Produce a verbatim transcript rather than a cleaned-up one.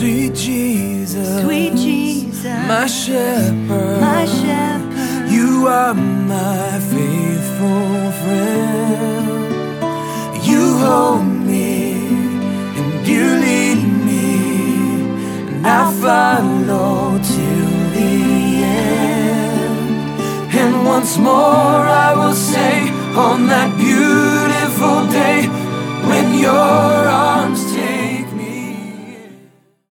Sweet Jesus, sweet Jesus, my shepherd, my shepherd. You are my faithful friend. You hold me and you lead me, and I follow till the end. And once more I will say on that